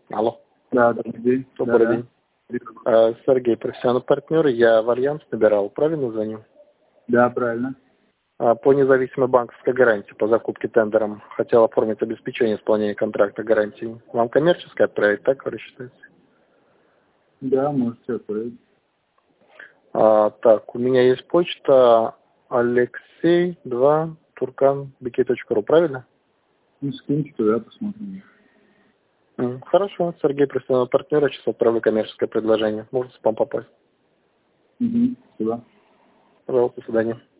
Алло. Да, добрый день. Добрый день. Сергей, профессиональный партнер. Я в Альянс набирал. Правильно звоню? Да, правильно. По независимой банковской гарантии по закупке тендером хотел оформить обеспечение исполнения контракта гарантии. Вам коммерческое отправить, так вы считаете? Да, можете отправить. Так, у меня есть почта alexey2turkan.bk.ru, правильно? Ну, скиньте туда, посмотрим. Хорошо, Сергей, профессиональный партнер, я сейчас отправлю коммерческое предложение. Может в спам попасть. Угу, спасибо. Пожалуйста, до свидания.